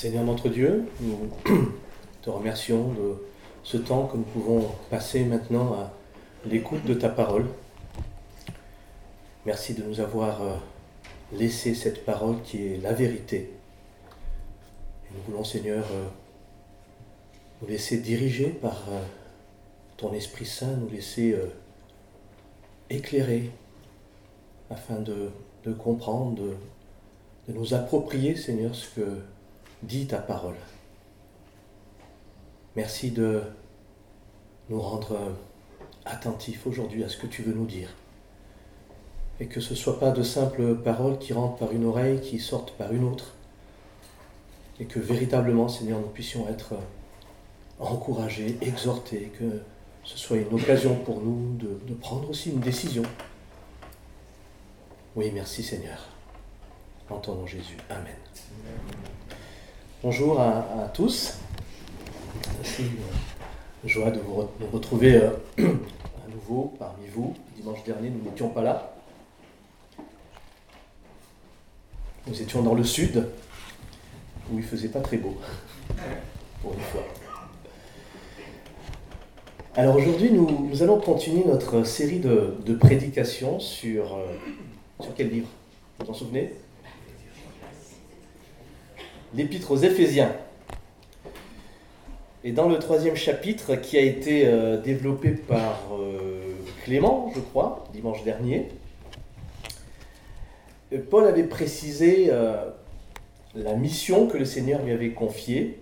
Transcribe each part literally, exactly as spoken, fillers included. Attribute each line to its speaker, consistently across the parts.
Speaker 1: Seigneur notre Dieu, nous te remercions de ce temps que nous pouvons passer maintenant à l'écoute de ta parole. Merci de nous avoir laissé cette parole qui est la vérité. Et nous voulons, Seigneur, nous laisser diriger par ton Esprit Saint, nous laisser éclairer afin de, de comprendre, de, de nous approprier, Seigneur, ce que dit ta parole. Merci de nous rendre attentifs aujourd'hui à ce que tu veux nous dire. Et que ce ne soit pas de simples paroles qui rentrent par une oreille, qui sortent par une autre. Et que véritablement, Seigneur, nous puissions être encouragés, exhortés, que ce soit une occasion pour nous de, de prendre aussi une décision. Oui, merci Seigneur. En ton nom Jésus. Amen. Amen. Bonjour à, à tous. C'est une joie de vous retrouver euh, à nouveau parmi vous. Dimanche dernier, nous n'étions pas là. Nous étions dans le sud, où il ne faisait pas très beau, pour une fois. Alors aujourd'hui, nous, nous allons continuer notre série de, de prédications sur... Euh, sur quel livre ? Vous vous en souvenez ? L'Épître aux Éphésiens. Et dans le troisième chapitre, qui a été euh, développé par euh, Clément, je crois, dimanche dernier, Paul avait précisé euh, la mission que le Seigneur lui avait confiée.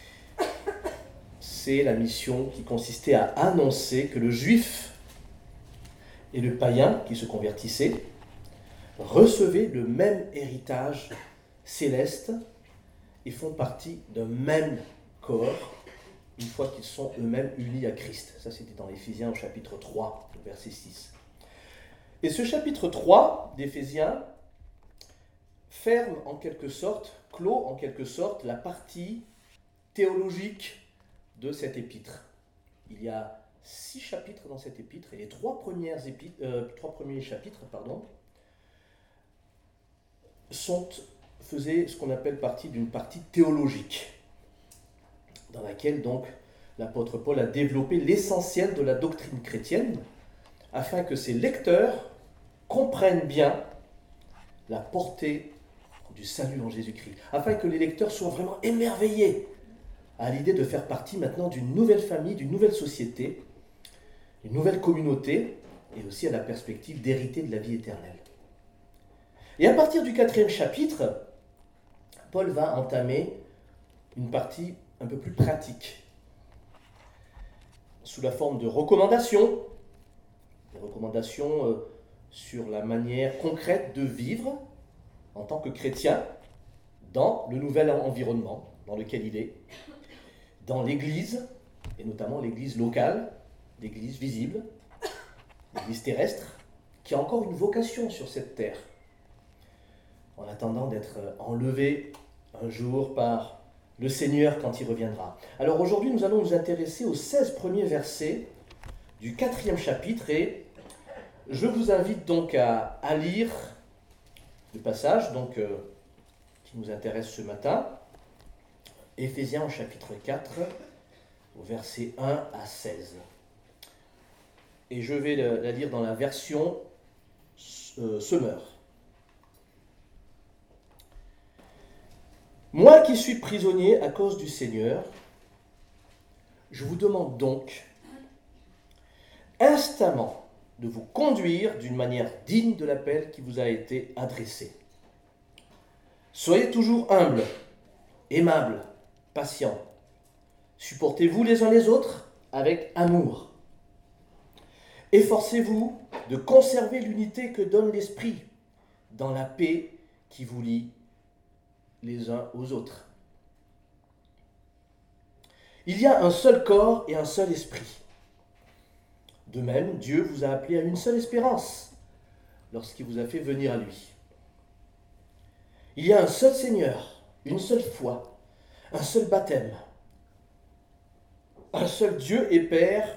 Speaker 1: C'est la mission qui consistait à annoncer que le juif et le païen qui se convertissaient recevaient le même héritage céleste et font partie d'un même corps une fois qu'ils sont eux-mêmes unis à Christ. Ça, c'était dans Éphésiens au chapitre trois, verset six. Et ce chapitre trois d'Éphésiens ferme en quelque sorte, clôt en quelque sorte la partie théologique de cette épître. Il y a six chapitres dans cette épître, et les trois, premières épîtres, euh, trois premiers chapitres pardon, sont, faisaient ce qu'on appelle partie d'une partie théologique, dans laquelle donc l'apôtre Paul a développé l'essentiel de la doctrine chrétienne, afin que ses lecteurs comprennent bien la portée du salut en Jésus-Christ, afin que les lecteurs soient vraiment émerveillés à l'idée de faire partie maintenant d'une nouvelle famille, d'une nouvelle société, d'une nouvelle communauté, et aussi à la perspective d'hériter de la vie éternelle. Et à partir du quatrième chapitre, Paul va entamer une partie un peu plus pratique, sous la forme de recommandations, des recommandations euh, sur la manière concrète de vivre en tant que chrétien dans le nouvel environnement dans lequel il est, dans l'Église, et notamment l'Église locale, l'Église visible, l'Église terrestre, qui a encore une vocation sur cette terre, en attendant d'être enlevé un jour par le Seigneur quand il reviendra. Alors aujourd'hui, nous allons nous intéresser aux seize premiers versets du quatrième chapitre, et je vous invite donc à, à lire le passage donc, euh, qui nous intéresse ce matin, Éphésiens au chapitre quatre, au verset un à seize. Et je vais la, la lire dans la version euh, Semeur. Moi qui suis prisonnier à cause du Seigneur, je vous demande donc instamment de vous conduire d'une manière digne de l'appel qui vous a été adressé. Soyez toujours humbles, aimables, patients. Supportez-vous les uns les autres avec amour. Efforcez-vous de conserver l'unité que donne l'Esprit dans la paix qui vous lie les uns aux autres. Il y a un seul corps et un seul esprit. De même, Dieu vous a appelé à une seule espérance lorsqu'il vous a fait venir à lui. Il y a un seul Seigneur, une seule foi, un seul baptême, un seul Dieu et Père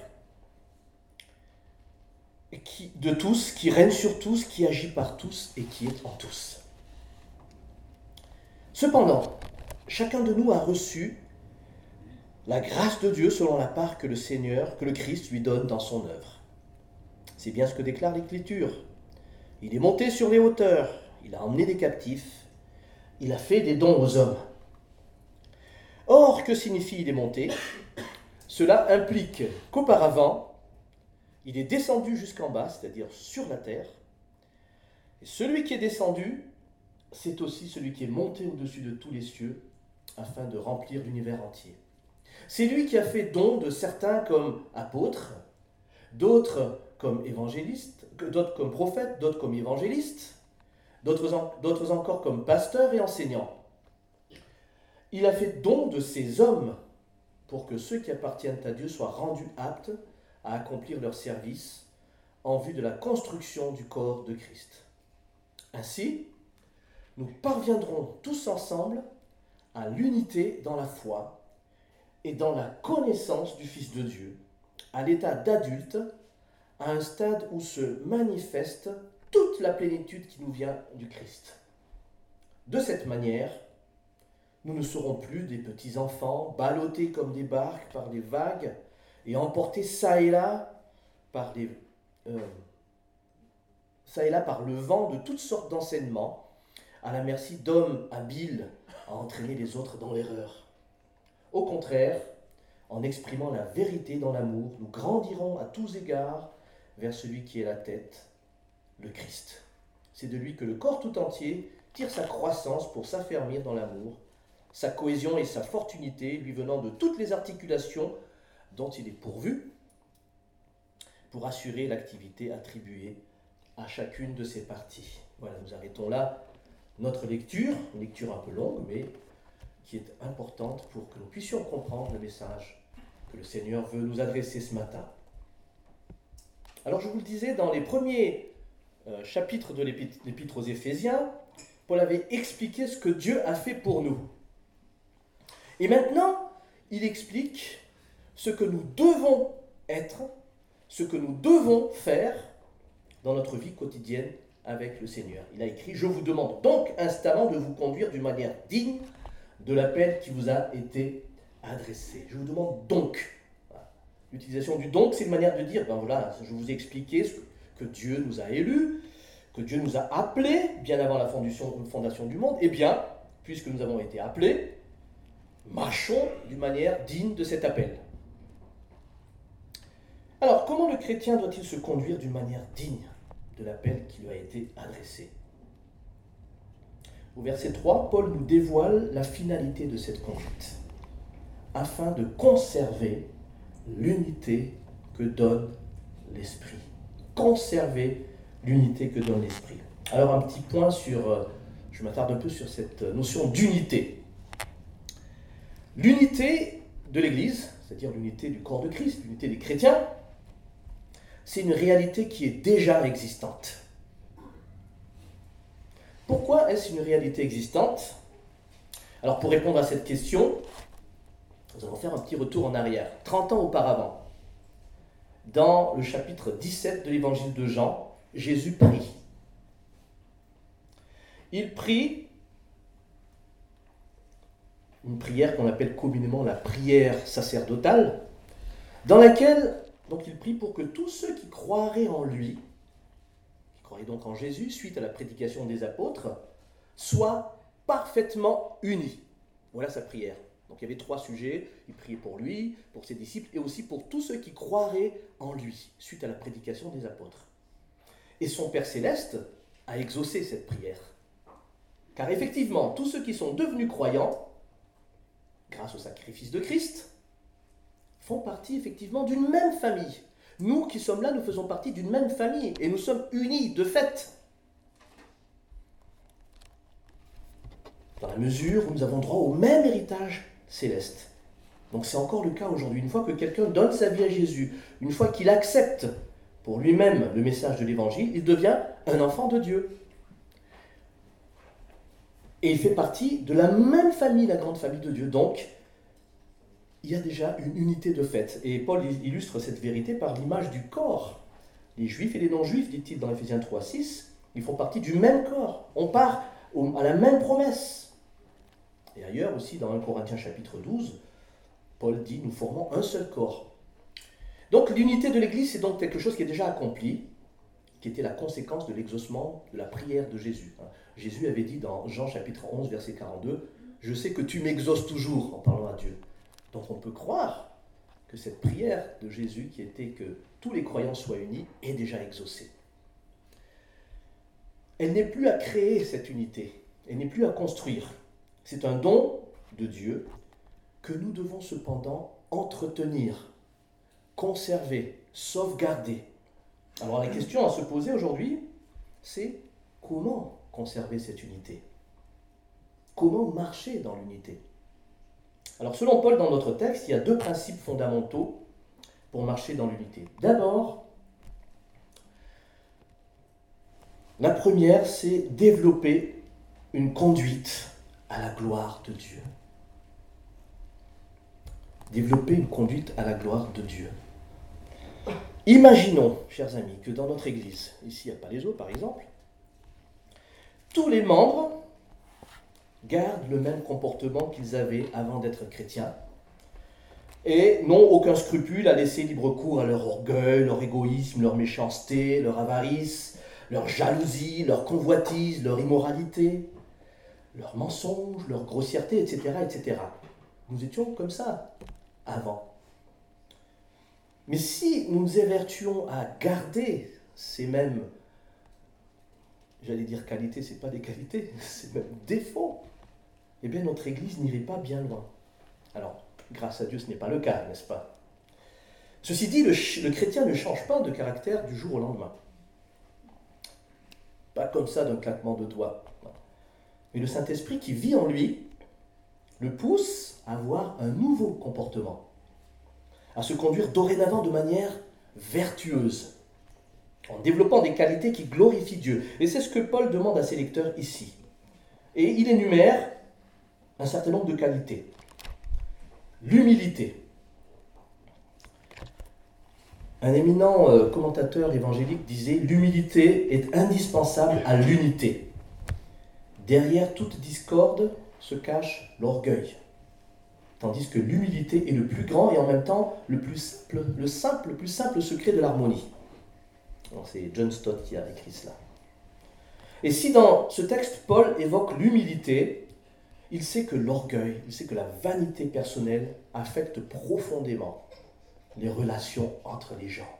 Speaker 1: qui, de tous, qui règne sur tous, qui agit par tous et qui est en tous. Cependant, chacun de nous a reçu la grâce de Dieu selon la part que le Seigneur, que le Christ lui donne dans son œuvre. C'est bien ce que déclare l'Écriture. Il est monté sur les hauteurs, il a emmené des captifs, il a fait des dons aux hommes. Or, que signifie il est monté ? Cela implique qu'auparavant, il est descendu jusqu'en bas, c'est-à-dire sur la terre. Et celui qui est descendu, c'est aussi celui qui est monté au-dessus de tous les cieux, afin de remplir l'univers entier. C'est lui qui a fait don de certains comme apôtres, d'autres comme évangélistes, d'autres comme prophètes, d'autres comme évangélistes, d'autres, en, d'autres encore comme pasteurs et enseignants. Il a fait don de ces hommes pour que ceux qui appartiennent à Dieu soient rendus aptes à accomplir leur service en vue de la construction du corps de Christ. Ainsi, nous parviendrons tous ensemble à l'unité dans la foi et dans la connaissance du Fils de Dieu, à l'état d'adulte, à un stade où se manifeste toute la plénitude qui nous vient du Christ. De cette manière, nous ne serons plus des petits enfants ballottés comme des barques par les vagues et emportés ça et là par les, euh, ça et là par le vent de toutes sortes d'enseignements, à la merci d'hommes habiles à entraîner les autres dans l'erreur. Au contraire, en exprimant la vérité dans l'amour, nous grandirons à tous égards vers celui qui est la tête, le Christ. C'est de lui que le corps tout entier tire sa croissance pour s'affermir dans l'amour, sa cohésion et sa forte unité lui venant de toutes les articulations dont il est pourvu pour assurer l'activité attribuée à chacune de ses parties. Voilà, nous arrêtons là notre lecture, une lecture un peu longue, mais qui est importante pour que nous puissions comprendre le message que le Seigneur veut nous adresser ce matin. Alors je vous le disais, dans les premiers euh, chapitres de l'épître, l'épître aux Éphésiens, Paul avait expliqué ce que Dieu a fait pour nous. Et maintenant, il explique ce que nous devons être, ce que nous devons faire dans notre vie quotidienne avec le Seigneur. Il a écrit « Je vous demande donc instamment de vous conduire d'une manière digne de l'appel qui vous a été adressé. » Je vous demande donc. Voilà. L'utilisation du donc, c'est une manière de dire, ben voilà, je vous ai expliqué ce que, que Dieu nous a élus, que Dieu nous a appelés bien avant la fondation, fondation du monde. Eh bien, puisque nous avons été appelés, marchons d'une manière digne de cet appel. Alors, comment le chrétien doit-il se conduire d'une manière digne de l'appel qui lui a été adressé ? Au verset trois, Paul nous dévoile la finalité de cette conduite, afin de conserver l'unité que donne l'Esprit. Conserver l'unité que donne l'Esprit. Alors, un petit point sur, je m'attarde un peu sur cette notion d'unité. L'unité de l'Église, c'est-à-dire l'unité du corps de Christ, l'unité des chrétiens, c'est une réalité qui est déjà existante. Pourquoi est-ce une réalité existante ? Alors pour répondre à cette question, nous allons faire un petit retour en arrière. trente ans auparavant, dans le chapitre dix-sept de l'évangile de Jean, Jésus prie. Il prie une prière qu'on appelle communément la prière sacerdotale, dans laquelle donc, il prie pour que tous ceux qui croiraient en lui, qui croiraient donc en Jésus, suite à la prédication des apôtres, soient parfaitement unis. Voilà sa prière. Donc il y avait trois sujets. Il priait pour lui, pour ses disciples, et aussi pour tous ceux qui croiraient en lui, suite à la prédication des apôtres. Et son Père Céleste a exaucé cette prière. Car effectivement, tous ceux qui sont devenus croyants, grâce au sacrifice de Christ, font partie effectivement d'une même famille. Nous qui sommes là, nous faisons partie d'une même famille et nous sommes unis de fait. Dans la mesure où nous avons droit au même héritage céleste. Donc c'est encore le cas aujourd'hui. Une fois que quelqu'un donne sa vie à Jésus, une fois qu'il accepte pour lui-même le message de l'Évangile, il devient un enfant de Dieu. Et il fait partie de la même famille, la grande famille de Dieu. Donc, il y a déjà une unité de fait. Et Paul illustre cette vérité par l'image du corps. Les juifs et les non-juifs, dit-il dans Éphésiens trois six, ils font partie du même corps. On part à la même promesse. Et ailleurs aussi, dans un Corinthiens chapitre douze, Paul dit « Nous formons un seul corps ». Donc l'unité de l'Église, c'est donc quelque chose qui est déjà accompli, qui était la conséquence de l'exaucement de la prière de Jésus. Jésus avait dit dans Jean chapitre onze, verset quarante-deux, « Je sais que tu m'exauces toujours » en parlant à Dieu. Donc on peut croire que cette prière de Jésus, qui était que tous les croyants soient unis, est déjà exaucée. Elle n'est plus à créer cette unité, elle n'est plus à construire. C'est un don de Dieu que nous devons cependant entretenir, conserver, sauvegarder. Alors la question à se poser aujourd'hui, c'est comment conserver cette unité? Comment marcher dans l'unité? Alors selon Paul, dans notre texte, il y a deux principes fondamentaux pour marcher dans l'unité. D'abord, la première, c'est développer une conduite à la gloire de Dieu. Développer une conduite à la gloire de Dieu. Imaginons, chers amis, que dans notre église, ici à Palaiseau par exemple, tous les membres gardent le même comportement qu'ils avaient avant d'être chrétiens et n'ont aucun scrupule à laisser libre cours à leur orgueil, leur égoïsme, leur méchanceté, leur avarice, leur jalousie, leur convoitise, leur immoralité, leurs mensonges, leur grossièreté, et cetera, et cetera. Nous étions comme ça avant. Mais si nous nous évertuons à garder ces mêmes, j'allais dire qualités, ce n'est pas des qualités, ces mêmes défauts, eh bien notre Église n'irait pas bien loin. Alors, grâce à Dieu, ce n'est pas le cas, n'est-ce pas? Ceci dit, le, le chrétien ne change pas de caractère du jour au lendemain. Pas comme ça d'un claquement de doigts. Mais le Saint-Esprit qui vit en lui le pousse à avoir un nouveau comportement, à se conduire dorénavant de manière vertueuse, en développant des qualités qui glorifient Dieu. Et c'est ce que Paul demande à ses lecteurs ici. Et il énumère un certain nombre de qualités. L'humilité. Un éminent euh, commentateur évangélique disait « L'humilité est indispensable à l'unité. Derrière toute discorde se cache l'orgueil. » Tandis que l'humilité est le plus grand et en même temps le plus simple, le simple, le plus simple secret de l'harmonie. Alors, c'est John Stott qui a écrit cela. Et si dans ce texte, Paul évoque l'humilité, il sait que l'orgueil, il sait que la vanité personnelle affecte profondément les relations entre les gens.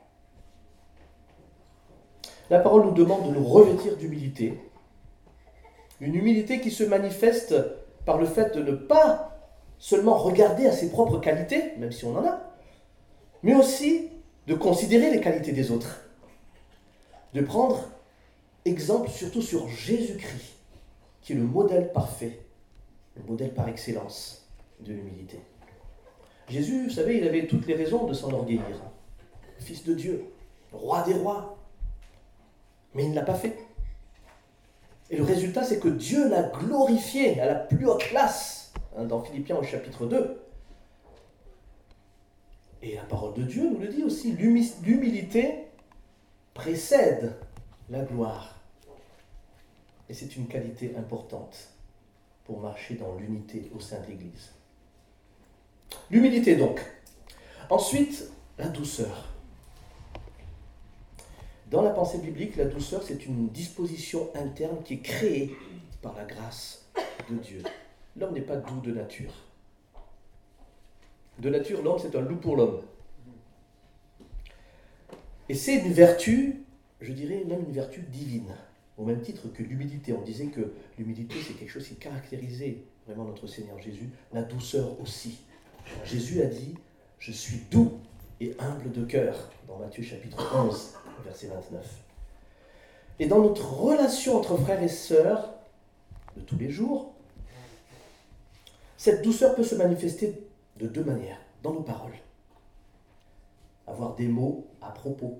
Speaker 1: La parole nous demande de nous revêtir d'humilité, une humilité qui se manifeste par le fait de ne pas seulement regarder à ses propres qualités, même si on en a, mais aussi de considérer les qualités des autres, de prendre exemple surtout sur Jésus-Christ, qui est le modèle parfait, le modèle par excellence de l'humilité. Jésus, vous savez, il avait toutes les raisons de s'enorgueillir. Fils de Dieu, roi des rois. Mais il ne l'a pas fait. Et le résultat, c'est que Dieu l'a glorifié à la plus haute place, hein, dans Philippiens au chapitre deux. Et la parole de Dieu nous le dit aussi, l'humilité précède la gloire. Et c'est une qualité importante pour marcher dans l'unité au sein de l'Église. L'humilité donc. Ensuite, la douceur. Dans la pensée biblique, la douceur, c'est une disposition interne qui est créée par la grâce de Dieu. L'homme n'est pas doux de nature. De nature, l'homme, c'est un loup pour l'homme. Et c'est une vertu, je dirais même une vertu divine. Au même titre que l'humilité. On disait que l'humilité, c'est quelque chose qui caractérisait vraiment notre Seigneur Jésus. La douceur aussi. Jésus a dit « Je suis doux et humble de cœur » dans Matthieu chapitre onze, verset vingt-neuf. Et dans notre relation entre frères et sœurs de tous les jours, cette douceur peut se manifester de deux manières, dans nos paroles. Avoir des mots à propos.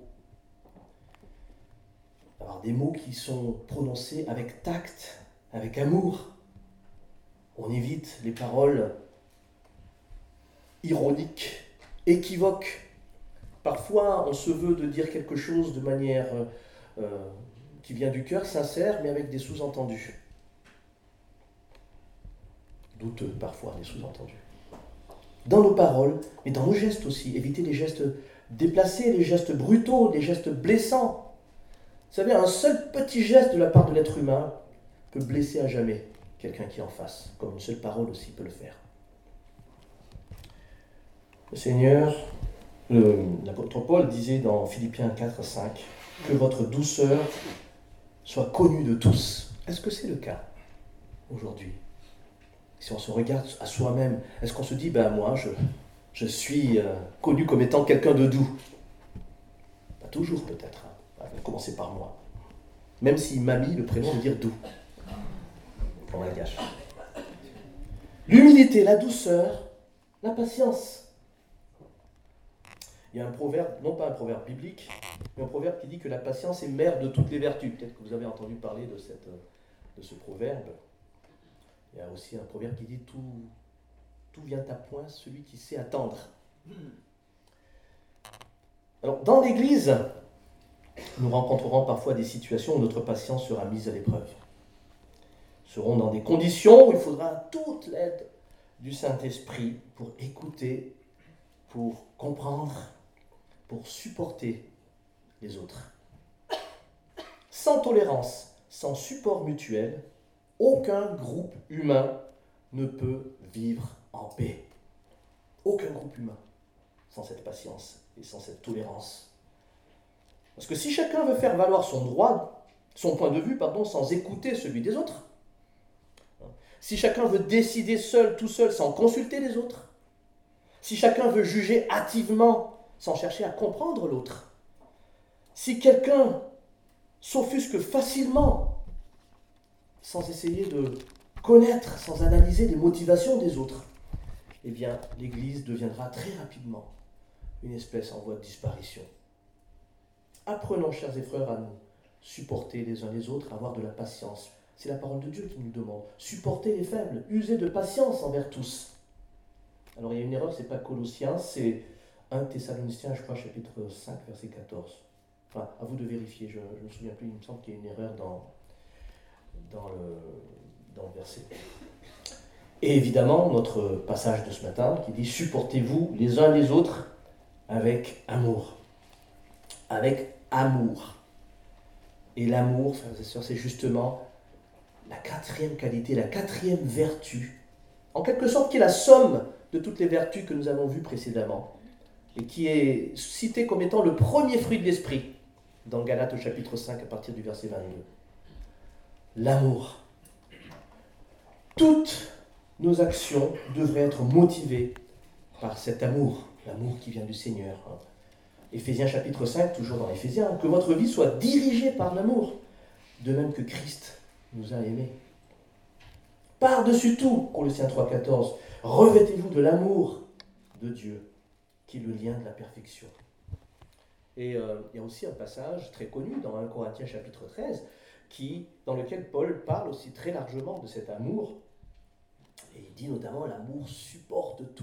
Speaker 1: Avoir des mots qui sont prononcés avec tact, avec amour. On évite les paroles ironiques, équivoques. Parfois, on se veut de dire quelque chose de manière euh, euh, qui vient du cœur, sincère, mais avec des sous-entendus. douteux parfois, des sous-entendus. Dans nos paroles, mais dans nos gestes aussi. Éviter les gestes déplacés, les gestes brutaux, les gestes blessants. Vous savez, un seul petit geste de la part de l'être humain peut blesser à jamais quelqu'un qui est en face, comme une seule parole aussi peut le faire. Le Seigneur, le, l'apôtre Paul disait dans Philippiens quatre, cinq, que votre douceur soit connue de tous. Est-ce que c'est le cas aujourd'hui? Si on se regarde à soi-même, est-ce qu'on se dit, ben moi, je, je suis euh, connu comme étant quelqu'un de doux? Pas toujours peut-être, hein. On va commencer par moi. Même si mamie, le prénom veut dire doux. On la gâche. L'humilité, la douceur, la patience. Il y a un proverbe, non pas un proverbe biblique, mais un proverbe qui dit que la patience est mère de toutes les vertus. Peut-être que vous avez entendu parler de, cette, de ce proverbe. Il y a aussi un proverbe qui dit tout, tout vient à point celui qui sait attendre. Alors, dans l'Église, nous rencontrerons parfois des situations où notre patience sera mise à l'épreuve. Nous serons dans des conditions où il faudra toute l'aide du Saint-Esprit pour écouter, pour comprendre, pour supporter les autres. Sans tolérance, sans support mutuel, aucun groupe humain ne peut vivre en paix. Aucun groupe humain, sans cette patience et sans cette tolérance. Parce que si chacun veut faire valoir son droit, son point de vue, pardon, sans écouter celui des autres, si chacun veut décider seul, tout seul, sans consulter les autres, si chacun veut juger hâtivement, sans chercher à comprendre l'autre, si quelqu'un s'offusque facilement, sans essayer de connaître, sans analyser les motivations des autres, eh bien, l'Église deviendra très rapidement une espèce en voie de disparition. Apprenons, chers et frères, à nous supporter les uns les autres, avoir de la patience. C'est la parole de Dieu qui nous demande. Supporter les faibles, user de patience envers tous. Alors, il y a une erreur, ce n'est pas Colossiens, c'est un Thessaloniciens, je crois, chapitre cinq, verset quatorze. Enfin, à vous de vérifier, je ne me souviens plus, il me semble qu'il y a une erreur dans, dans, le, dans le verset. Et évidemment, notre passage de ce matin qui dit « Supportez-vous les uns les autres avec amour ». Avec amour. Et l'amour, frères et sœurs, c'est justement la quatrième qualité, la quatrième vertu, en quelque sorte qui est la somme de toutes les vertus que nous avons vues précédemment, et qui est citée comme étant le premier fruit de l'esprit, dans Galates au chapitre cinq, à partir du verset vingt-deux. L'amour. Toutes nos actions devraient être motivées par cet amour, l'amour qui vient du Seigneur. Éphésiens chapitre cinq, toujours dans Éphésiens, que votre vie soit dirigée par l'amour, de même que Christ nous a aimés. Par-dessus tout, Colossiens trois, quatorze, revêtez-vous de l'amour de Dieu, qui est le lien de la perfection. Et euh, il y a aussi un passage très connu dans un Corinthiens chapitre treize, qui, dans lequel Paul parle aussi très largement de cet amour, et il dit notamment « l'amour supporte tout ».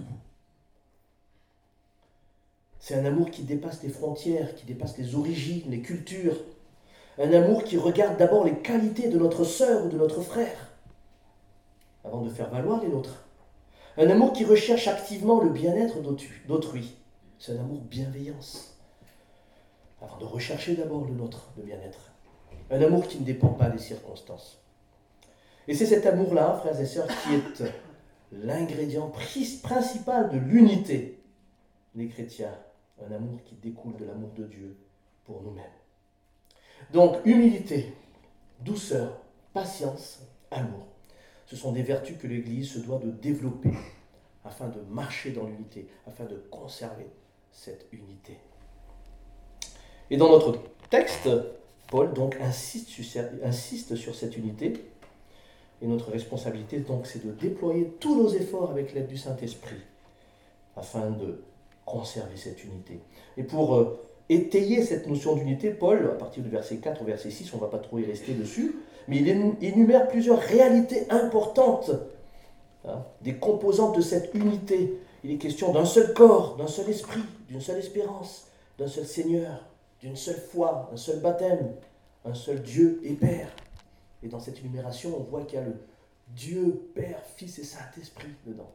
Speaker 1: C'est un amour qui dépasse les frontières, qui dépasse les origines, les cultures. Un amour qui regarde d'abord les qualités de notre sœur ou de notre frère, avant de faire valoir les nôtres. Un amour qui recherche activement le bien-être d'autrui. C'est un amour bienveillance, avant de rechercher d'abord le nôtre, le bien-être. Un amour qui ne dépend pas des circonstances. Et c'est cet amour-là, frères et sœurs, qui est l'ingrédient principal de l'unité des chrétiens. Un amour qui découle de l'amour de Dieu pour nous-mêmes. Donc, humilité, douceur, patience, amour. Ce sont des vertus que l'Église se doit de développer afin de marcher dans l'unité, afin de conserver cette unité. Et dans notre texte, Paul donc insiste sur, insiste sur cette unité. Et notre responsabilité, donc, c'est de déployer tous nos efforts avec l'aide du Saint-Esprit afin de conserver cette unité. Et pour euh, étayer cette notion d'unité, Paul, à partir du verset quatre au verset six, on ne va pas trop y rester dessus, mais il énumère plusieurs réalités importantes, hein, des composantes de cette unité. Il est question d'un seul corps, d'un seul esprit, d'une seule espérance, d'un seul Seigneur, d'une seule foi, un seul baptême, un seul Dieu et Père. Et dans cette énumération, on voit qu'il y a le Dieu, Père, Fils et Saint-Esprit dedans.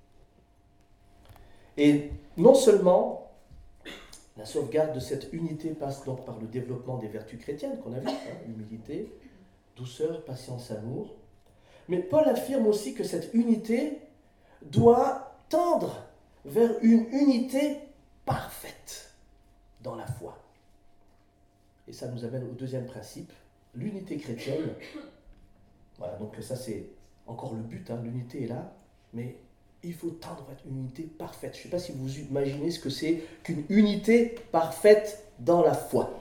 Speaker 1: Et non seulement la sauvegarde de cette unité passe donc par le développement des vertus chrétiennes qu'on a vues, hein, humilité, douceur, patience, amour, mais Paul affirme aussi que cette unité doit tendre vers une unité parfaite dans la foi. Et ça nous amène au deuxième principe, l'unité chrétienne. Voilà, donc ça c'est encore le but, hein, l'unité est là, mais il faut tendre vers une unité parfaite. Je ne sais pas si vous imaginez ce que c'est qu'une unité parfaite dans la foi.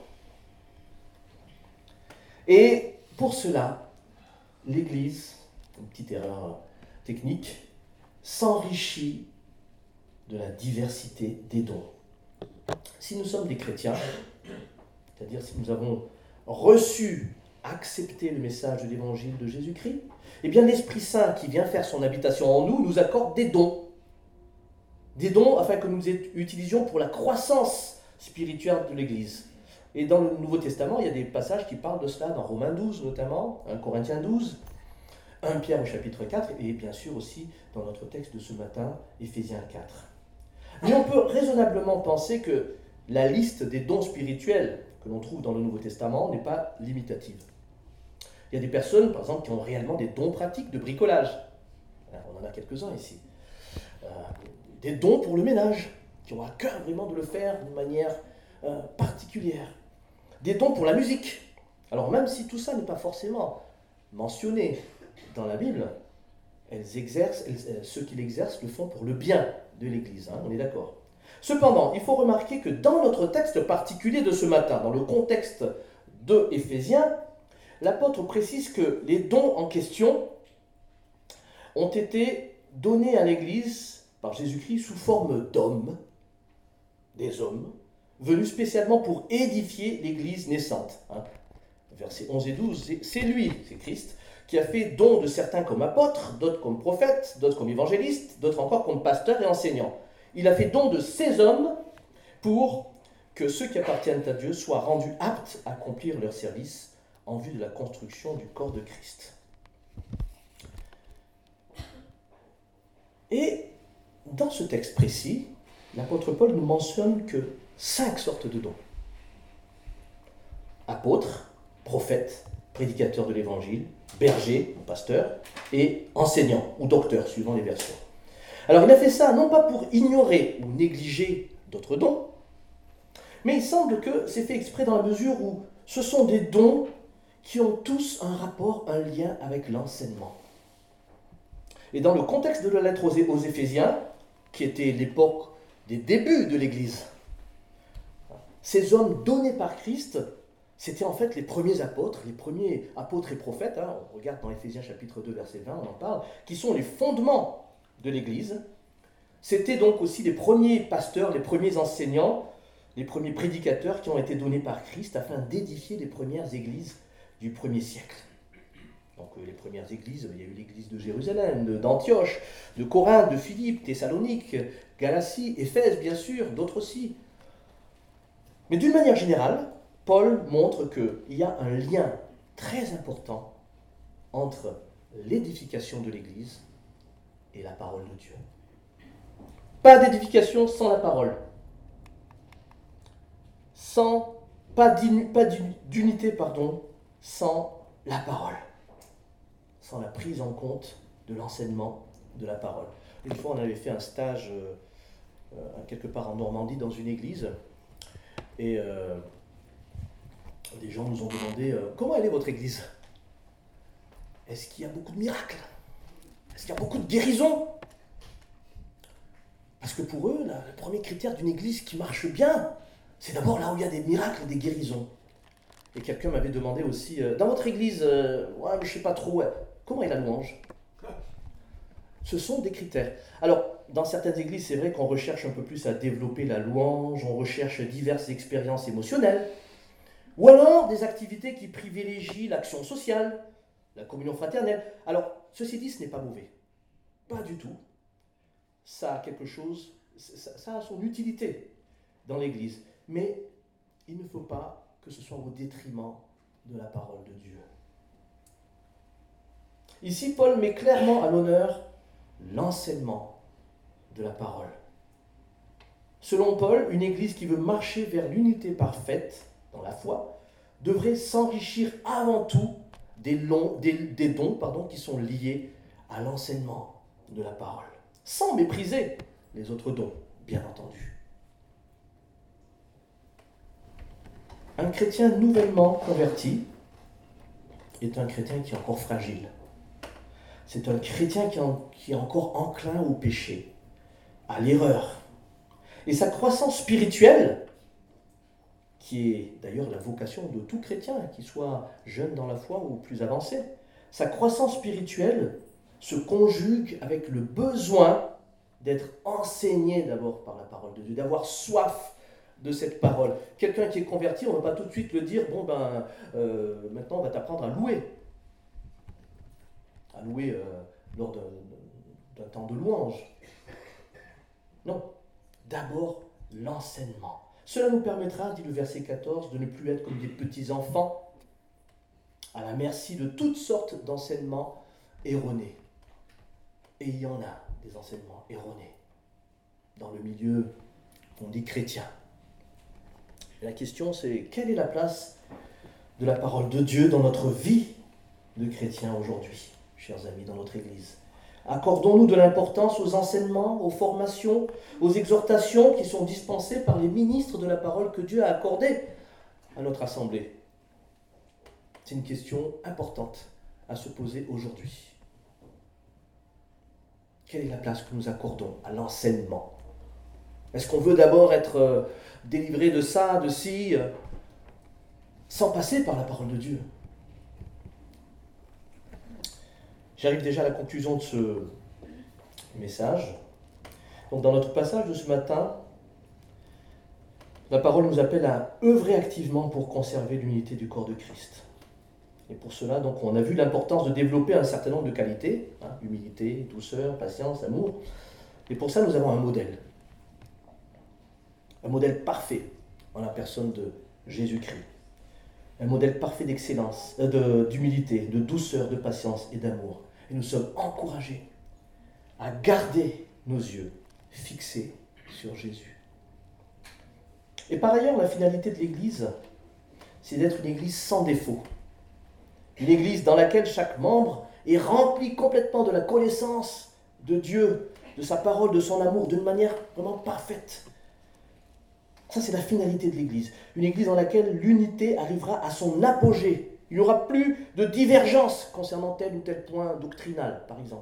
Speaker 1: Et pour cela, l'Église, une petite erreur technique, s'enrichit de la diversité des dons. Si nous sommes des chrétiens, c'est-à-dire si nous avons reçu, accepté le message de l'évangile de Jésus-Christ, eh bien l'Esprit Saint qui vient faire son habitation en nous, nous accorde des dons. Des dons afin que nous utilisions pour la croissance spirituelle de l'Église. Et dans le Nouveau Testament, il y a des passages qui parlent de cela, dans Romains douze notamment, un Corinthiens douze, un Pierre au chapitre quatre, et bien sûr aussi dans notre texte de ce matin, Éphésiens quatre. Mais on peut raisonnablement penser que la liste des dons spirituels que l'on trouve dans le Nouveau Testament n'est pas limitative. Il y a des personnes, par exemple, qui ont réellement des dons pratiques de bricolage. On en a quelques-uns ici. Euh, des dons pour le ménage, qui ont à cœur vraiment de le faire d'une manière euh, particulière. Des dons pour la musique. Alors même si tout ça n'est pas forcément mentionné dans la Bible, elles exercent, elles, ceux qui l'exercent le font pour le bien de l'Église, hein, on est d'accord. Cependant, il faut remarquer que dans notre texte particulier de ce matin, dans le contexte de Éphésiens, l'apôtre précise que les dons en question ont été donnés à l'Église par Jésus-Christ sous forme d'hommes, des hommes, venus spécialement pour édifier l'Église naissante. Hein. Versets onze et douze, c'est lui, c'est Christ, qui a fait don de certains comme apôtres, d'autres comme prophètes, d'autres comme évangélistes, d'autres encore comme pasteurs et enseignants. Il a fait don de ces hommes pour que ceux qui appartiennent à Dieu soient rendus aptes à accomplir leur service en vue de la construction du corps de Christ. Et dans ce texte précis, l'apôtre Paul nous mentionne que cinq sortes de dons. Apôtres, prophètes, prédicateurs de l'évangile, bergers, ou pasteurs, et enseignants, ou docteurs, suivant les versions. Alors il a fait ça non pas pour ignorer ou négliger d'autres dons, mais il semble que c'est fait exprès dans la mesure où ce sont des dons qui ont tous un rapport, un lien avec l'enseignement. Et dans le contexte de la lettre aux, aux Éphésiens, qui était l'époque des débuts de l'Église, ces hommes donnés par Christ, c'était en fait les premiers apôtres, les premiers apôtres et prophètes, hein, on regarde dans Éphésiens chapitre deux, verset vingt, on en parle, qui sont les fondements de l'Église. C'était donc aussi les premiers pasteurs, les premiers enseignants, les premiers prédicateurs qui ont été donnés par Christ afin d'édifier les premières églises du premier siècle. Donc les premières églises, il y a eu l'église de Jérusalem, d'Antioche, de Corinthe, de Philippe, Thessalonique, Galatie, Éphèse bien sûr, d'autres aussi. Mais d'une manière générale, Paul montre qu'il y a un lien très important entre l'édification de l'église et la parole de Dieu. Pas d'édification sans la parole. Sans, pas, pas d'unité, pardon, sans la parole. Sans la prise en compte de l'enseignement de la parole. Une fois, on avait fait un stage euh, euh, quelque part en Normandie dans une église et euh, des gens nous ont demandé euh, comment elle est votre église ? Est-ce qu'il y a beaucoup de miracles ? Est-ce qu'il y a beaucoup de guérisons ? Parce que pour eux, là, le premier critère d'une église qui marche bien, c'est d'abord là où il y a des miracles et des guérisons. Et quelqu'un m'avait demandé aussi, euh, dans votre église, euh, ouais, mais je ne sais pas trop, ouais, comment est la louange ? Ce sont des critères. Alors, dans certaines églises, c'est vrai qu'on recherche un peu plus à développer la louange, on recherche diverses expériences émotionnelles, ou alors des activités qui privilégient l'action sociale, la communion fraternelle. Alors, ceci dit, ce n'est pas mauvais. Pas du tout. Ça a quelque chose, ça, ça a son utilité dans l'Église. Mais il ne faut pas que ce soit au détriment de la parole de Dieu. Ici, Paul met clairement à l'honneur l'enseignement de la parole. Selon Paul, une église qui veut marcher vers l'unité parfaite dans la foi devrait s'enrichir avant tout des, longs, des, des dons pardon, qui sont liés à l'enseignement de la parole, sans mépriser les autres dons, bien entendu. Un chrétien nouvellement converti est un chrétien qui est encore fragile. C'est un chrétien qui, en, qui est encore enclin au péché, à l'erreur. Et sa croissance spirituelle, qui est d'ailleurs la vocation de tout chrétien, qu'il soit jeune dans la foi ou plus avancé, sa croissance spirituelle se conjugue avec le besoin d'être enseigné d'abord par la parole de Dieu, d'avoir soif de cette parole. Quelqu'un qui est converti, on ne va pas tout de suite le dire, bon ben, euh, maintenant on va t'apprendre à louer. À louer euh, lors d'un, d'un temps de louange. Non, d'abord l'enseignement. Cela nous permettra, dit le verset quatorze, de ne plus être comme des petits enfants, à la merci de toutes sortes d'enseignements erronés. Et il y en a des enseignements erronés dans le milieu qu'on dit chrétien. Et la question c'est, quelle est la place de la parole de Dieu dans notre vie de chrétien aujourd'hui, chers amis, dans notre Église? Accordons-nous de l'importance aux enseignements, aux formations, aux exhortations qui sont dispensées par les ministres de la parole que Dieu a accordées à notre assemblée? C'est une question importante à se poser aujourd'hui. Quelle est la place que nous accordons à l'enseignement? Est-ce qu'on veut d'abord être euh, délivré de ça, de ci, euh, sans passer par la parole de Dieu? J'arrive déjà à la conclusion de ce message. Donc, dans notre passage de ce matin, la parole nous appelle à œuvrer activement pour conserver l'unité du corps de Christ. Et pour cela, donc, on a vu l'importance de développer un certain nombre de qualités, hein, humilité, douceur, patience, amour. Et pour ça, nous avons un modèle. Un modèle parfait en la personne de Jésus-Christ. Un modèle parfait d'excellence, euh, de, d'humilité, de douceur, de patience et d'amour. Et nous sommes encouragés à garder nos yeux fixés sur Jésus. Et par ailleurs, la finalité de l'Église, c'est d'être une Église sans défaut. Une Église dans laquelle chaque membre est rempli complètement de la connaissance de Dieu, de sa parole, de son amour, d'une manière vraiment parfaite. Ça, c'est la finalité de l'Église. Une Église dans laquelle l'unité arrivera à son apogée. Il n'y aura plus de divergence concernant tel ou tel point doctrinal, par exemple.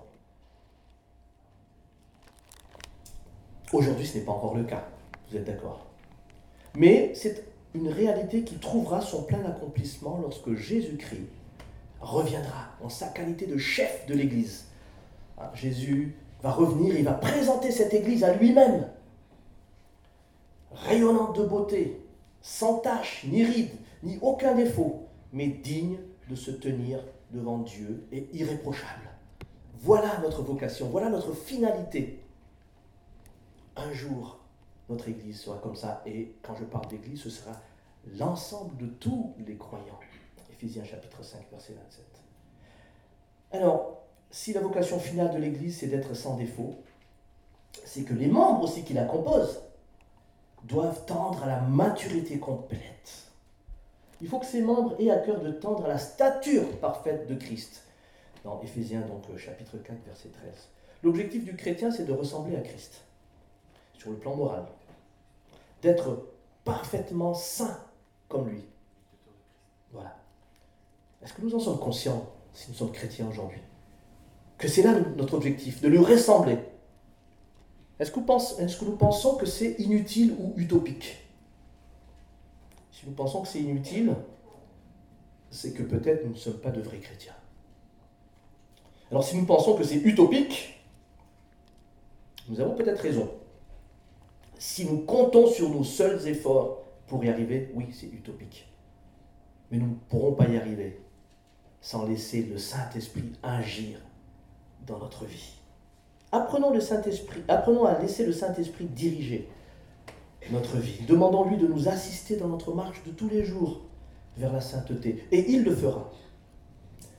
Speaker 1: Aujourd'hui, ce n'est pas encore le cas, vous êtes d'accord? Mais c'est une réalité qui trouvera son plein accomplissement lorsque Jésus-Christ reviendra en sa qualité de chef de l'Église. Jésus va revenir, il va présenter cette Église à lui-même, rayonnante de beauté, sans tache, ni ride, ni aucun défaut, mais digne de se tenir devant Dieu et irréprochable. Voilà notre vocation, voilà notre finalité. Un jour, notre Église sera comme ça, et quand je parle d'Église, ce sera l'ensemble de tous les croyants. Éphésiens chapitre cinq, verset vingt-sept. Alors, si la vocation finale de l'Église, c'est d'être sans défaut, c'est que les membres aussi qui la composent doivent tendre à la maturité complète. Il faut que ces membres aient à cœur de tendre à la stature parfaite de Christ. Dans Éphésiens, donc, chapitre quatre, verset treize. L'objectif du chrétien, c'est de ressembler à Christ, sur le plan moral. D'être parfaitement saint comme lui. Voilà. Est-ce que nous en sommes conscients, si nous sommes chrétiens aujourd'hui, que c'est là notre objectif, de lui ressembler? Est-ce que, pense, est-ce que nous pensons que c'est inutile ou utopique? Si nous pensons que c'est inutile, c'est que peut-être nous ne sommes pas de vrais chrétiens. Alors si nous pensons que c'est utopique, nous avons peut-être raison. Si nous comptons sur nos seuls efforts pour y arriver, oui, c'est utopique. Mais nous ne pourrons pas y arriver sans laisser le Saint-Esprit agir dans notre vie. Apprenons, le Saint-Esprit, apprenons à laisser le Saint-Esprit diriger notre vie. Demandons-lui de nous assister dans notre marche de tous les jours vers la sainteté. Et il le fera.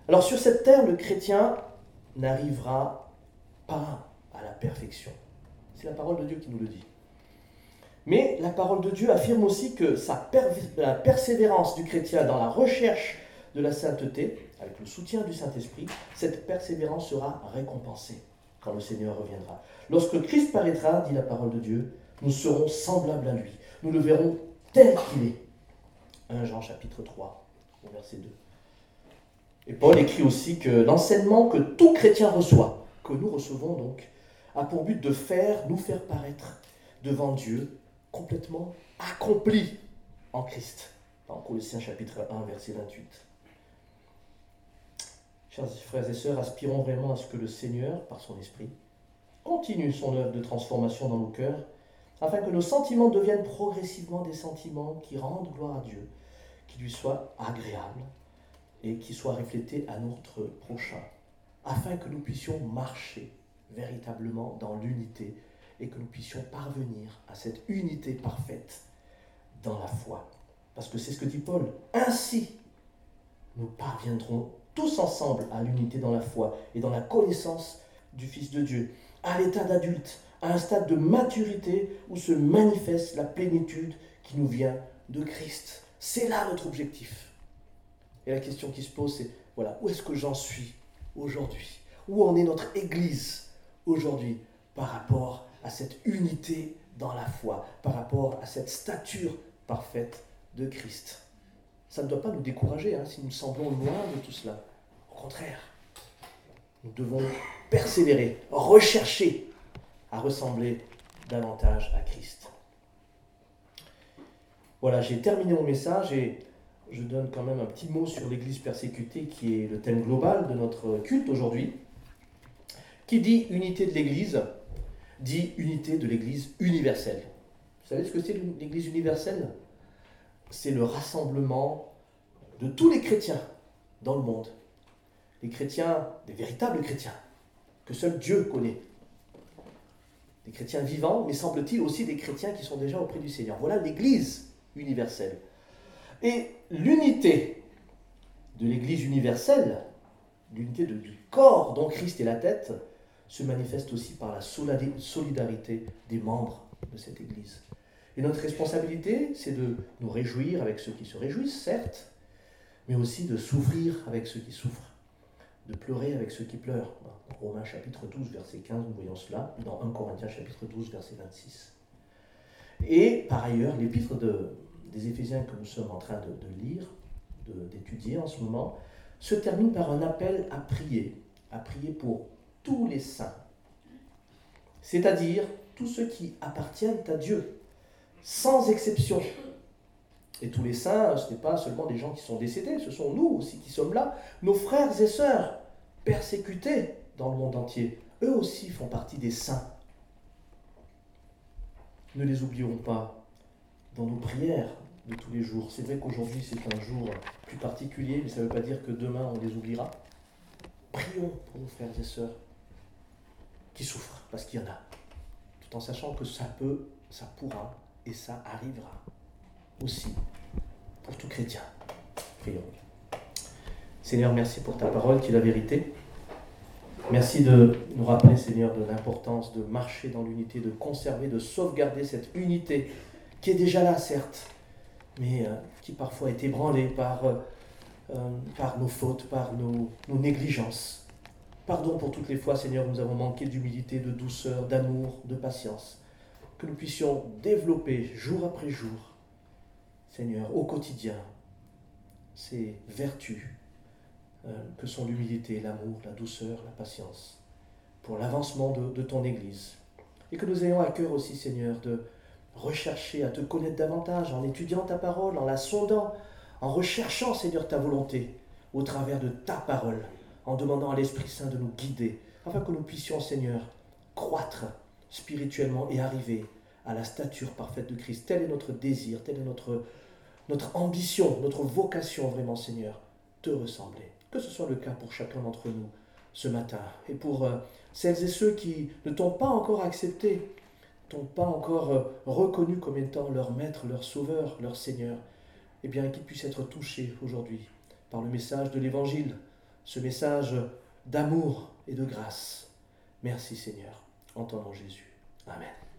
Speaker 1: Alors sur cette terre, le chrétien n'arrivera pas à la perfection. C'est la parole de Dieu qui nous le dit. Mais la parole de Dieu affirme aussi que sa per- la persévérance du chrétien dans la recherche de la sainteté, avec le soutien du Saint-Esprit, cette persévérance sera récompensée quand le Seigneur reviendra. Lorsque Christ paraîtra, dit la parole de Dieu, nous serons semblables à lui. Nous le verrons tel qu'il est. premier Jean chapitre trois, verset deux. Et Paul écrit aussi que l'enseignement que tout chrétien reçoit, que nous recevons donc, a pour but de faire, nous faire paraître devant Dieu complètement accompli en Christ. Dans Colossiens chapitre un, verset vingt-huit. Chers frères et sœurs, aspirons vraiment à ce que le Seigneur, par son Esprit, continue son œuvre de transformation dans nos cœurs, afin que nos sentiments deviennent progressivement des sentiments qui rendent gloire à Dieu, qui lui soient agréables et qui soient reflétés à notre prochain, afin que nous puissions marcher véritablement dans l'unité et que nous puissions parvenir à cette unité parfaite dans la foi. Parce que c'est ce que dit Paul. Ainsi, nous parviendrons tous ensemble à l'unité dans la foi et dans la connaissance du Fils de Dieu, à l'état d'adulte, à un stade de maturité où se manifeste la plénitude qui nous vient de Christ. C'est là notre objectif. Et la question qui se pose, c'est, voilà, où est-ce que j'en suis aujourd'hui ? Où en est notre Église aujourd'hui par rapport à cette unité dans la foi, par rapport à cette stature parfaite de Christ ? Ça ne doit pas nous décourager hein, si nous semblons loin de tout cela. Au contraire, nous devons persévérer, rechercher à ressembler davantage à Christ. Voilà, j'ai terminé mon message et je donne quand même un petit mot sur l'Église persécutée qui est le thème global de notre culte aujourd'hui. Qui dit unité de l'Église, dit unité de l'Église universelle. Vous savez ce que c'est l'Église universelle ? C'est le rassemblement de tous les chrétiens dans le monde. Les chrétiens, des véritables chrétiens, que seul Dieu connaît. Des chrétiens vivants, mais semble-t-il aussi des chrétiens qui sont déjà auprès du Seigneur. Voilà l'Église universelle. Et l'unité de l'Église universelle, l'unité de, du corps dont Christ est la tête, se manifeste aussi par la solidarité des membres de cette Église. Et notre responsabilité, c'est de nous réjouir avec ceux qui se réjouissent, certes, mais aussi de souffrir avec ceux qui souffrent, de pleurer avec ceux qui pleurent. Dans Romains chapitre douze, verset quinze, nous voyons cela, dans premier Corinthiens chapitre douze, verset vingt-six. Et par ailleurs, l'épître de, des Éphésiens que nous sommes en train de, de lire, de, d'étudier en ce moment, se termine par un appel à prier, à prier pour tous les saints, c'est-à-dire tous ceux qui appartiennent à Dieu, sans exception. Et tous les saints, ce n'est pas seulement des gens qui sont décédés, ce sont nous aussi qui sommes là, nos frères et sœurs persécutés dans le monde entier. Eux aussi font partie des saints. Ne les oublions pas dans nos prières de tous les jours. C'est vrai qu'aujourd'hui c'est un jour plus particulier, mais ça ne veut pas dire que demain on les oubliera. Prions pour nos frères et sœurs qui souffrent, parce qu'il y en a, tout en sachant que ça peut, ça pourra et ça arrivera aussi pour tout chrétien. Prions. Seigneur, merci pour ta parole qui est la vérité. Merci de nous rappeler, Seigneur, de l'importance de marcher dans l'unité, de conserver, de sauvegarder cette unité qui est déjà là, certes, mais euh, qui parfois est ébranlée par, euh, par nos fautes, par nos, nos négligences. Pardon pour toutes les fois, Seigneur, où nous avons manqué d'humilité, de douceur, d'amour, de patience. Que nous puissions développer jour après jour, Seigneur, au quotidien, ces vertus euh, que sont l'humilité, l'amour, la douceur, la patience, pour l'avancement de, de ton Église. Et que nous ayons à cœur aussi, Seigneur, de rechercher à te connaître davantage en étudiant ta parole, en la sondant, en recherchant, Seigneur, ta volonté au travers de ta parole, en demandant à l'Esprit Saint de nous guider, afin que nous puissions, Seigneur, croître spirituellement et arriver à la stature parfaite de Christ. Tel est notre désir, telle est notre, notre ambition, notre vocation vraiment, Seigneur, te ressembler. Que ce soit le cas pour chacun d'entre nous ce matin. Et pour euh, celles et ceux qui ne t'ont pas encore accepté, t'ont pas encore euh, reconnu comme étant leur maître, leur sauveur, leur Seigneur, eh bien qu'ils puissent être touchés aujourd'hui par le message de l'Évangile, ce message d'amour et de grâce. Merci Seigneur, en ton nom Jésus. Amen.